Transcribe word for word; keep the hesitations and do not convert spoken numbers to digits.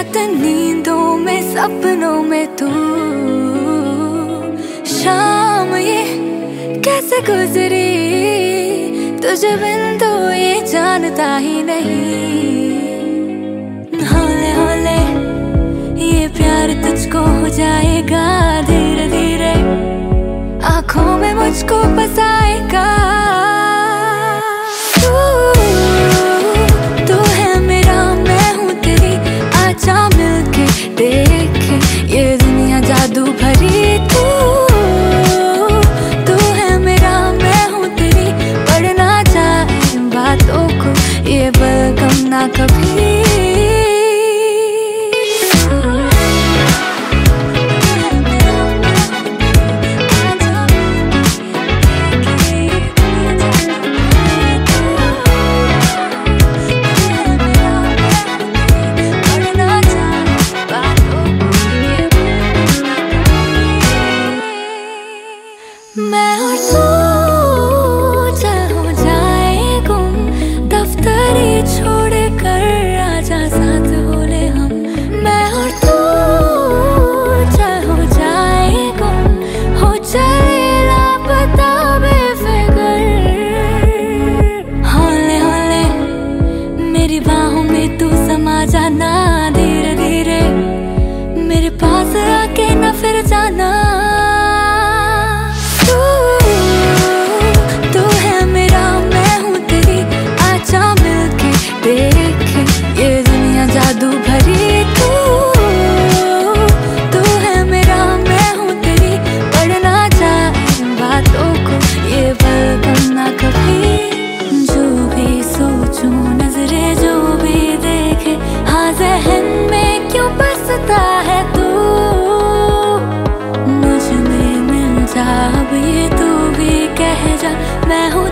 रात नींदों में सपनों में तू, शाम ये कैसे गुजरी तुझे बिन तो ये जानता ही नहीं। हौले हौले ये प्यार तुझको हो जाएगा, धीरे धीरे आंखों में मुझको बसाएगा। ये दुनिया जादू भरी, तू तू है मेरा, मैं हूँ तेरी। पढ़ना चाहे बातों को ये बलगम ना कभी। मैं और तू चल हो जाए गुम, दफ्तरी छोड़ कर आजा साथ हो ले हम। मैं और तू चल हो जाए गुम, हो चले लापता बेफिक्र। हौले हौले मेरी बाहों में तू समा जाना, धीरे धीरे मेरे पास आके न फिर जाना। ये दुनिया जादू भरी, तू तू है मेरा, मैं हूँ तेरी। पढ़ना चाहे बातों को ये बलगम ना कभी। जो भी सोचूं नजरे जो भी देखे, हाँ ज़हन में क्यों बसता है तू। मुझ में मिल जा अब ये तू भी कह जा, मैं हूँ